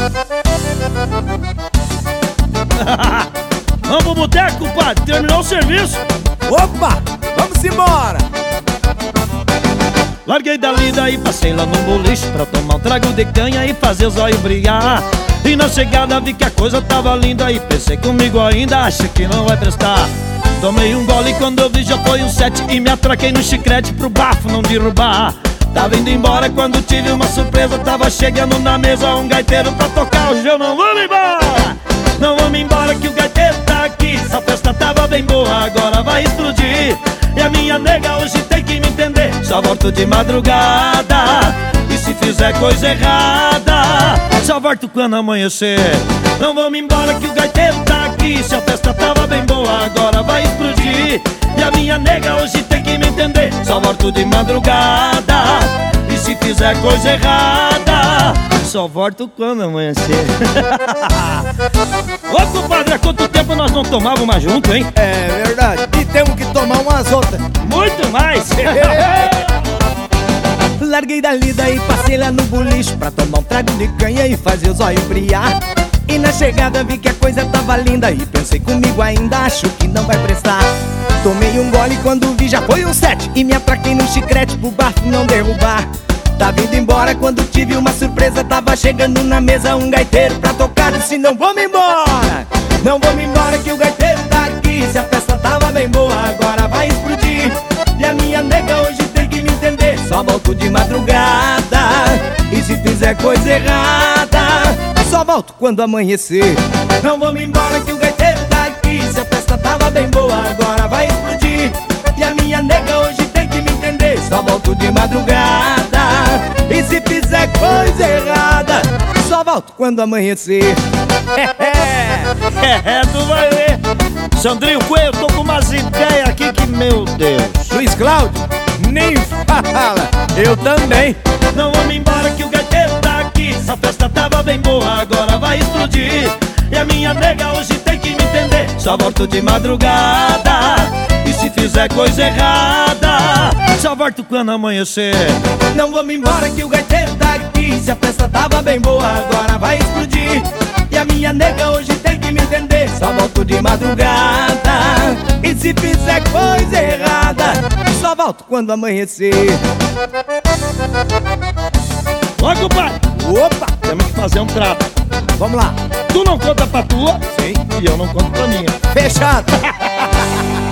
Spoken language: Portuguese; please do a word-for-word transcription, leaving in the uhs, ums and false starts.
Vamos pro boteco, padre, terminou o serviço. Opa, vamos embora. Larguei dali, daí passei lá no boliche pra tomar um trago de canha e fazer os olhos brilhar. E na chegada vi que a coisa tava linda e pensei comigo ainda, acho que não vai prestar. Tomei um gole e quando eu vi já foi um sete e me atraquei no chiclete pro bafo não derrubar. Tava indo embora quando tive uma surpresa, tava chegando na mesa um gaiteiro pra tocar. Hoje eu não vou me embora, não vou me embora que o gaiteiro tá aqui. Essa festa tava bem boa, agora vai explodir. E a minha nega hoje tem que me entender, só volto de madrugada. E se fizer coisa errada, só volto quando amanhecer. Não vou me embora que o gaiteiro tá aqui. Se a festa tava bem boa, agora vai explodir. E a minha nega hoje tem que me entender, só volto de madrugada. E se fizer coisa errada, só volto quando amanhecer. Ô compadre, há quanto tempo nós não tomávamos mais junto, hein? É verdade, e temos que tomar umas outras. Muito mais. Larguei dali, daí passei lá no boliche pra tomar um trago de canha e fazer os olhos brilhar. E na chegada vi que a coisa tava linda e pensei comigo ainda, acho que não vai prestar. Tomei um gole quando vi já foi um sete e me atraquei no chiclete pro bafo não derrubar. Tava indo embora quando tive uma surpresa, tava chegando na mesa um gaiteiro pra tocar. Disse não vou me embora, não vou me embora que o gaiteiro tá aqui. Se a festa tava bem boa, agora vai explodir. E a minha nega hoje tem que me entender, só volto de madrugada. E se fizer coisa errada, só volto quando amanhecer. Não vou me embora que o gaiteiro tá aqui. Se a festa tava bem boa, agora vai explodir. E a minha nega hoje tem que me entender, só volto de madrugada. E se fizer coisa errada, só volto quando amanhecer. É, tu vai ver. Sandrinho Coelho, eu tô com umas ideias aqui que, meu Deus. Luiz Cláudio, nem fala, eu também. Não vou me embora que o gaiteiro tá aqui. Essa festa tava bem boa, agora vai explodir. E a minha nega hoje tem que me entender, só volto de madrugada. E se fizer coisa errada, só volto quando amanhecer. Não vou me embora que o gaiteiro tá aqui. Se a festa tava bem boa, agora vai explodir. E a minha nega hoje tem que me entender, só volto de madrugada. E se fizer coisa errada, só volto quando amanhecer. Ó, compadre, Opa, temos que fazer um trato. vamos lá. Tu não conta pra tua, Sim. e eu não conto pra minha. Fechado.